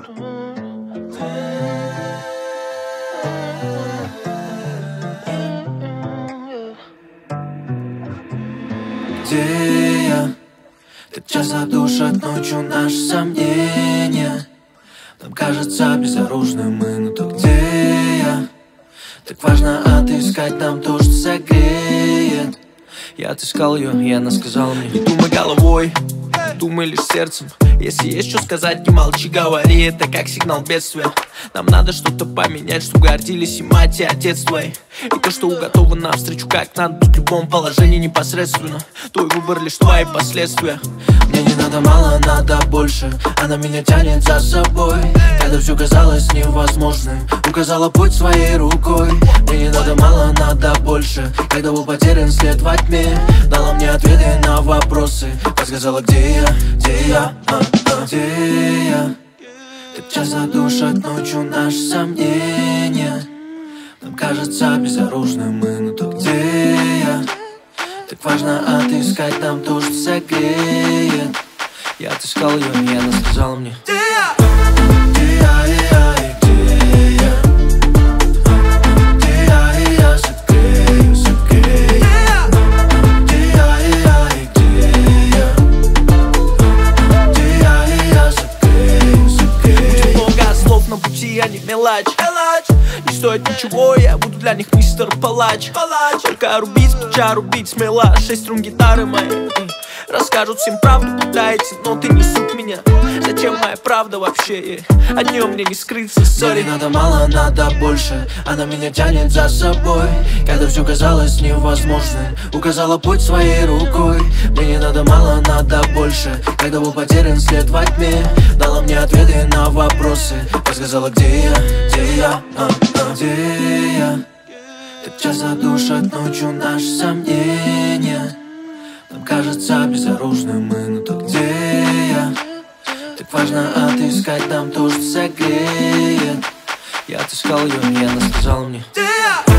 Где я? Так часто душат ночью наши сомнения. Нам кажется безоружным мы, но то где я? Так важно отыскать нам то, что согреет. Я отыскал ее, и она сказала мне: не думай головой, думай лишь сердцем. Если есть что сказать, не молчи, говори. Это как сигнал бедствия. Нам надо что-то поменять, чтобы гордились и мать, и отец твой. И то, что уготовано навстречу, как надо быть в любом положении непосредственно. Твой выбор лишь твои последствия. Мне не надо мало, надо больше. Она меня тянет за собой, когда все казалось невозможным. Указала путь своей рукой. Мне не надо мало, надо больше. Когда был потерян след во тьме, дала мне ответы на вопросы. Подсказала, где я, где я, где я. Так часто душат ночью наши сомнения. Нам кажется безоружным мы, но то где я? Так важно отыскать нам то, что согреет. Я отыскал ее, и она сказала мне: где я? Где я, и где я? Где я, и я согрею, согрею. Где я, и где я? Где я, и я согрею, согрею. Много слов на пути, а не мелочь. Не стоит ничего, я буду для них мистер Палач. Только рубить, плеча рубить смело. 6 струн гитары моей расскажут всем правду, пытаете, но ты не суть меня. Зачем моя правда вообще? От нее мне не скрыться, сори. Мне надо мало, надо больше. Она меня тянет за собой, когда все казалось невозможным. Указала путь своей рукой. Мне не надо мало, надо больше. Когда был потерян след во тьме, дала мне ответы на вопросы. Подсказала, где я, где я, где я. Так часто душат ночью наши сомнения. Нам кажется безоружным мы, но то где я? Так важно отыскать нам то, что согреет. Я отыскал ее, и она сказала мне: где я?